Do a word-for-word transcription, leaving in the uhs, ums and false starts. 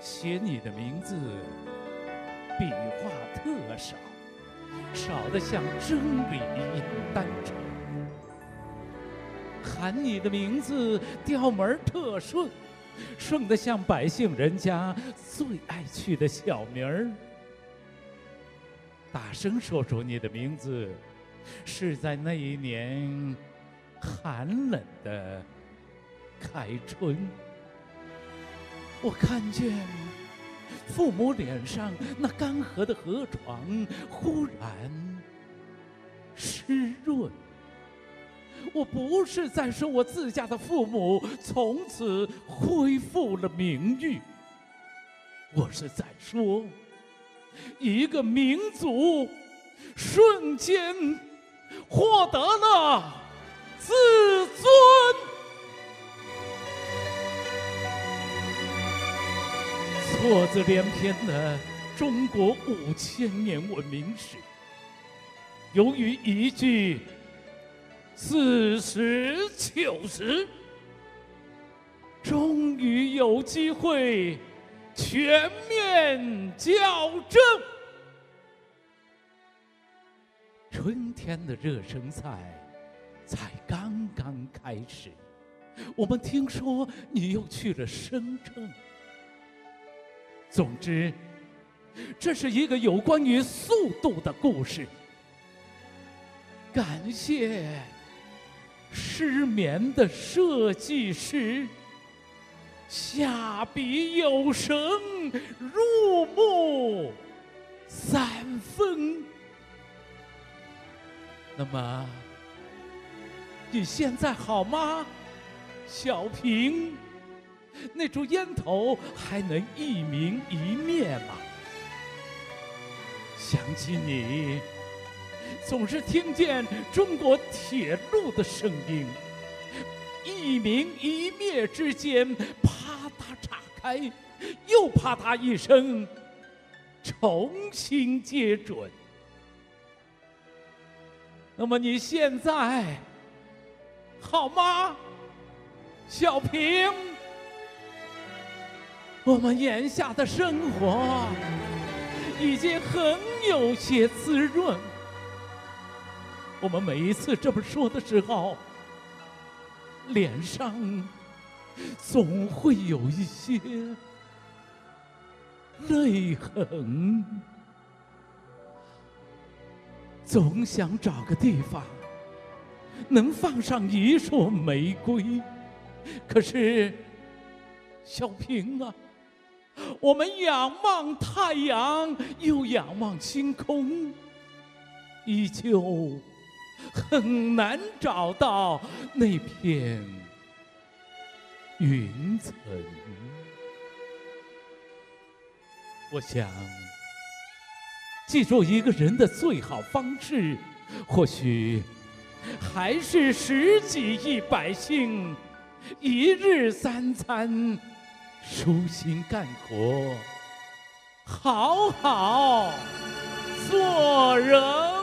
写你的名字，笔画特少，少得像真理一样单纯。喊你的名字，调门特顺，顺得像百姓人家最爱去的小名儿。大声说出你的名字，是在那一年寒冷的开春。我看见父母脸上那干涸的河床忽然湿润。我不是在说我自家的父母从此恢复了名誉，我是在说一个民族瞬间获得了自尊。错字连篇的中国五千年文明史，由于一句四十九十，终于有机会全面校正。春天的热身赛才刚刚开始，我们听说你又去了深圳。总之，这是一个有关于速度的故事。感谢失眠的设计师，下笔有神，入木三分。那么，你现在好吗，小平？那株烟头还能一明一灭吗？想起你，总是听见中国铁路的声音，一明一灭之间，啪嗒岔开，又啪嗒一声，重新接准。那么你现在好吗，小平？我们眼下的生活已经很有些滋润。我们每一次这么说的时候，脸上总会有一些泪痕，总想找个地方能放上一束玫瑰。可是小平啊，我们仰望太阳，又仰望星空，依旧很难找到那片云层。我想，记住一个人的最好方式，或许还是十几亿百姓一日三餐舒心干活，好好做人。